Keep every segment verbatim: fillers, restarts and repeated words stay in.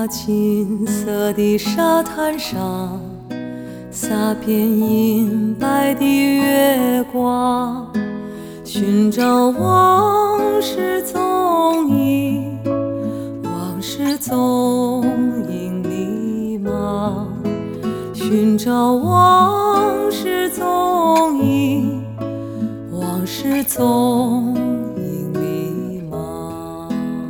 那金色的沙滩上，洒遍银白的月光，寻找往事踪影，往事踪影迷茫，寻找往事踪影，往事踪影迷茫。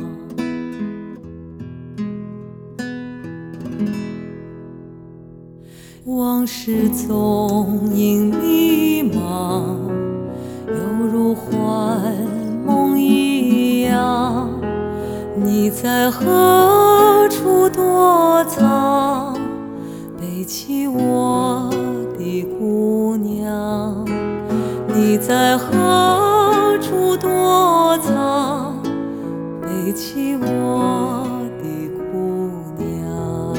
往事踪影迷茫，犹如幻梦一样。你在何处躲藏？背起我的姑娘。你在何处躲藏？背起我的姑娘。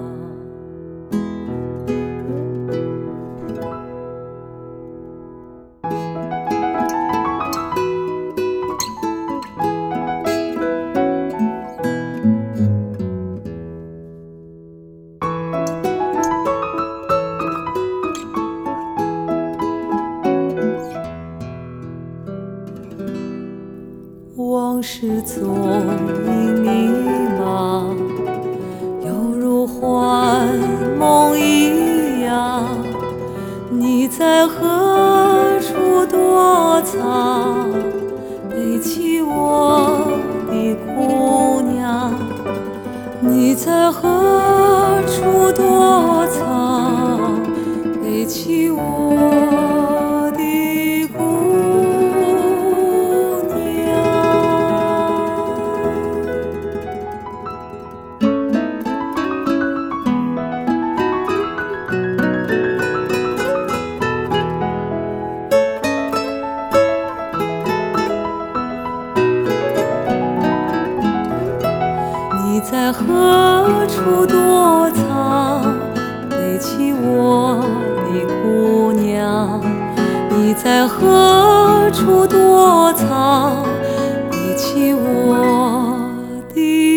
往事踪影迷茫，犹如幻梦一样。你在何处躲藏？背起我的姑娘。你在何处躲藏？背起我的姑娘。你在何处躲藏？背起我的姑娘。你在何处躲藏？背起我的